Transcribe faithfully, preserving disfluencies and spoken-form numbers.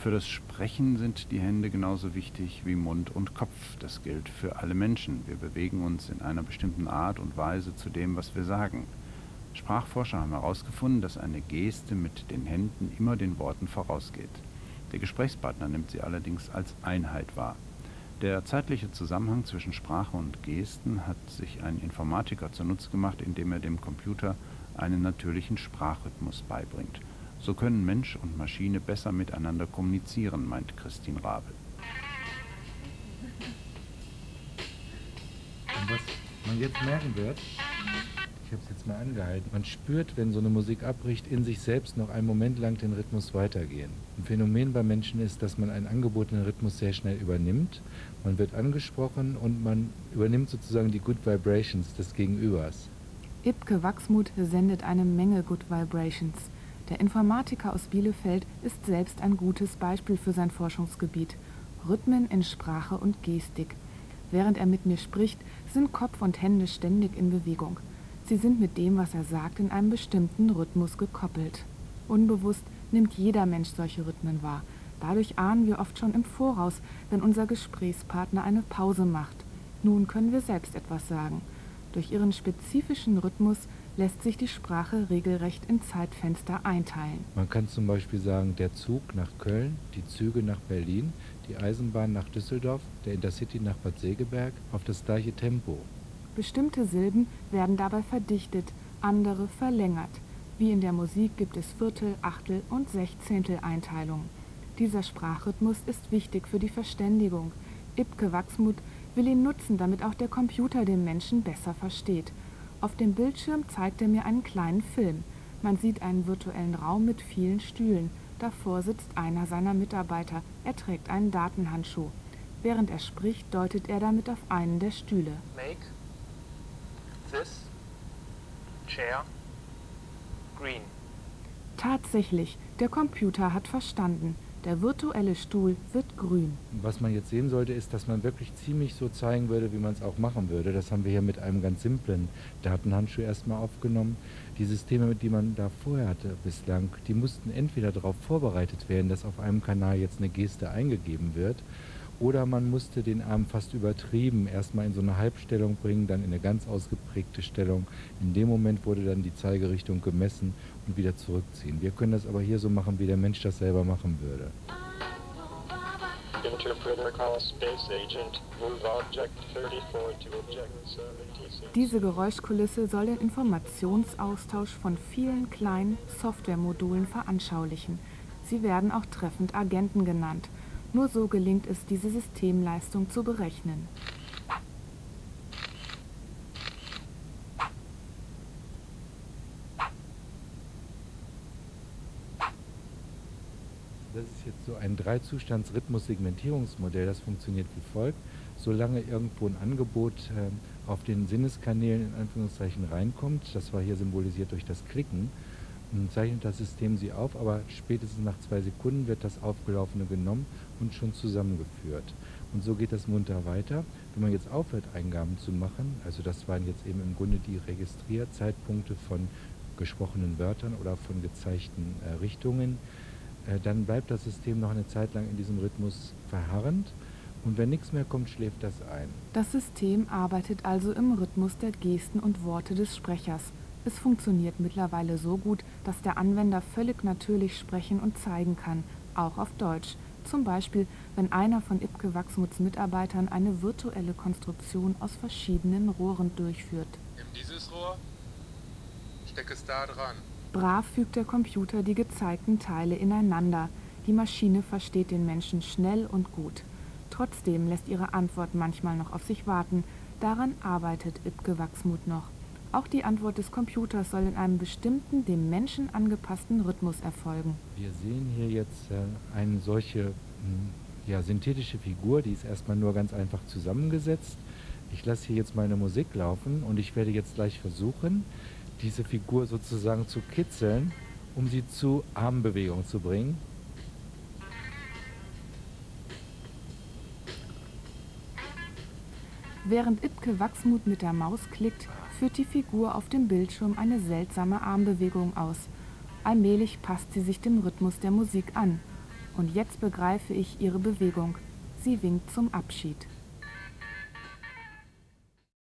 Für das Sprechen sind die Hände genauso wichtig wie Mund und Kopf. Das gilt für alle Menschen. Wir bewegen uns in einer bestimmten Art und Weise zu dem, was wir sagen. Sprachforscher haben herausgefunden, dass eine Geste mit den Händen immer den Worten vorausgeht. Der Gesprächspartner nimmt sie allerdings als Einheit wahr. Der zeitliche Zusammenhang zwischen Sprache und Gesten hat sich ein Informatiker zunutze gemacht, indem er dem Computer einen natürlichen Sprachrhythmus beibringt. So können Mensch und Maschine besser miteinander kommunizieren, meint Christine Rabe. Und was man jetzt merken wird, ich habe es jetzt mal angehalten, man spürt, wenn so eine Musik abbricht, in sich selbst noch einen Moment lang den Rhythmus weitergehen. Ein Phänomen bei Menschen ist, dass man einen angebotenen Rhythmus sehr schnell übernimmt. Man wird angesprochen und man übernimmt sozusagen die Good Vibrations des Gegenübers. Ibke Wachsmuth sendet eine Menge Good Vibrations. Der Informatiker aus Bielefeld ist selbst ein gutes Beispiel für sein Forschungsgebiet. Rhythmen in Sprache und Gestik. Während er mit mir spricht, sind Kopf und Hände ständig in Bewegung. Sie sind mit dem, was er sagt, in einem bestimmten Rhythmus gekoppelt. Unbewusst nimmt jeder Mensch solche Rhythmen wahr. Dadurch ahnen wir oft schon im Voraus, wenn unser Gesprächspartner eine Pause macht. Nun können wir selbst etwas sagen. Durch ihren spezifischen Rhythmus lässt sich die Sprache regelrecht in Zeitfenster einteilen. Man kann zum Beispiel sagen, der Zug nach Köln, die Züge nach Berlin, die Eisenbahn nach Düsseldorf, der Intercity nach Bad Segeberg auf das gleiche Tempo. Bestimmte Silben werden dabei verdichtet, andere verlängert. Wie in der Musik gibt es Viertel-, Achtel- und Sechzehntel-Einteilungen. Dieser Sprachrhythmus ist wichtig für die Verständigung. Ibke Wachsmuth will ihn nutzen, damit auch der Computer den Menschen besser versteht. Auf dem Bildschirm zeigt er mir einen kleinen Film. Man sieht einen virtuellen Raum mit vielen Stühlen. Davor sitzt einer seiner Mitarbeiter. Er trägt einen Datenhandschuh. Während er spricht, deutet er damit auf einen der Stühle. Make this chair green. Tatsächlich, der Computer hat verstanden. Der virtuelle Stuhl wird grün. Was man jetzt sehen sollte, ist, dass man wirklich ziemlich so zeigen würde, wie man es auch machen würde. Das haben wir hier mit einem ganz simplen Datenhandschuh erstmal aufgenommen. Die Systeme, die man da vorher hatte bislang, die mussten entweder darauf vorbereitet werden, dass auf einem Kanal jetzt eine Geste eingegeben wird, oder man musste den Arm fast übertrieben erstmal in so eine Halbstellung bringen, dann in eine ganz ausgeprägte Stellung. In dem Moment wurde dann die Zeigerichtung gemessen und wieder zurückziehen. Wir können das aber hier so machen, wie der Mensch das selber machen würde. Interpreter call Space Agent, move object thirty-four to object seventy-six. Diese Geräuschkulisse soll den Informationsaustausch von vielen kleinen Softwaremodulen veranschaulichen. Sie werden auch treffend Agenten genannt. Nur so gelingt es, diese Systemleistung zu berechnen. Das ist jetzt so ein Dreizustands-Rhythmus-Segmentierungsmodell, das funktioniert wie folgt. Solange irgendwo ein Angebot äh, auf den Sinneskanälen in Anführungszeichen reinkommt, das war hier symbolisiert durch das Klicken, zeichnet das System sie auf, aber spätestens nach zwei Sekunden wird das Aufgelaufene genommen und schon zusammengeführt. Und so geht das munter weiter. Wenn man jetzt aufhört, Eingaben zu machen, also das waren jetzt eben im Grunde die Registrierzeitpunkte von gesprochenen Wörtern oder von gezeigten äh, Richtungen, äh, dann bleibt das System noch eine Zeit lang in diesem Rhythmus verharrend und wenn nichts mehr kommt, schläft das ein. Das System arbeitet also im Rhythmus der Gesten und Worte des Sprechers. Es funktioniert mittlerweile so gut, dass der Anwender völlig natürlich sprechen und zeigen kann, auch auf Deutsch. Zum Beispiel, wenn einer von Ibke Wachsmuths Mitarbeitern eine virtuelle Konstruktion aus verschiedenen Rohren durchführt. Nimm dieses Rohr, steck es da dran. Brav fügt der Computer die gezeigten Teile ineinander. Die Maschine versteht den Menschen schnell und gut. Trotzdem lässt ihre Antwort manchmal noch auf sich warten. Daran arbeitet Ibke Wachsmuth noch. Auch die Antwort des Computers soll in einem bestimmten, dem Menschen angepassten Rhythmus erfolgen. Wir sehen hier jetzt äh, eine solche mh, ja, synthetische Figur, die ist erstmal nur ganz einfach zusammengesetzt. Ich lasse hier jetzt meine Musik laufen und ich werde jetzt gleich versuchen, diese Figur sozusagen zu kitzeln, um sie zu Armbewegung zu bringen. Während Ibke Wachsmuth mit der Maus klickt, führt die Figur auf dem Bildschirm eine seltsame Armbewegung aus. Allmählich passt sie sich dem Rhythmus der Musik an. Und jetzt begreife ich ihre Bewegung. Sie winkt zum Abschied.